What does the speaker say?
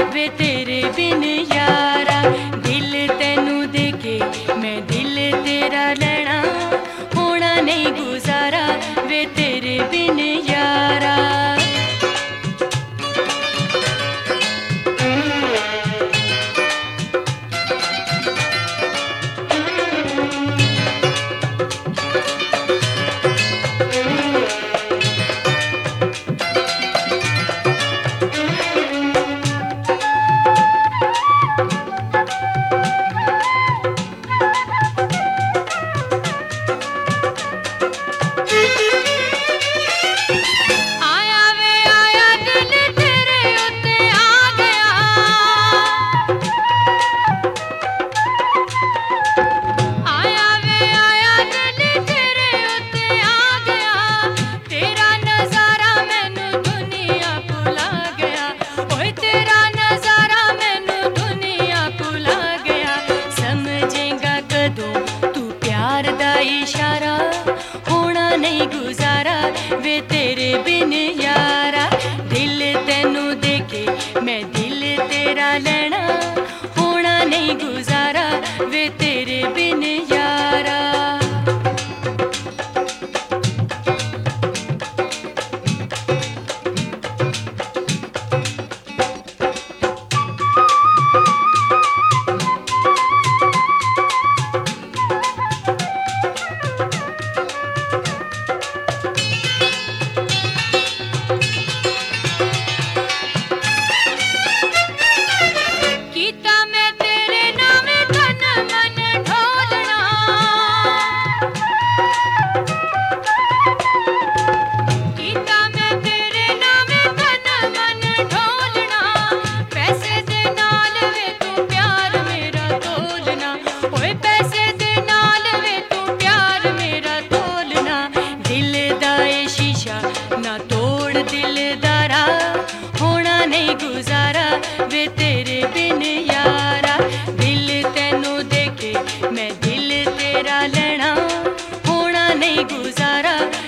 वे तेरे बिन यारा। दिल तेनू देके मैं दिल तेरा लेना, होना नहीं गुजारा वे तेरे बिन यारा। इशारा होना नहीं गुजारा वे तेरे बिन यारा। दिल तेनू देके मैं दिल तेरा लेना, होना नहीं गुजारा वे तेरे बिन यारा। ना तोड़ दिलदारा, होना नहीं गुजारा वे तेरे बिन यारा। दिल तेनू देके मैं दिल तेरा लेना, होना नहीं गुजारा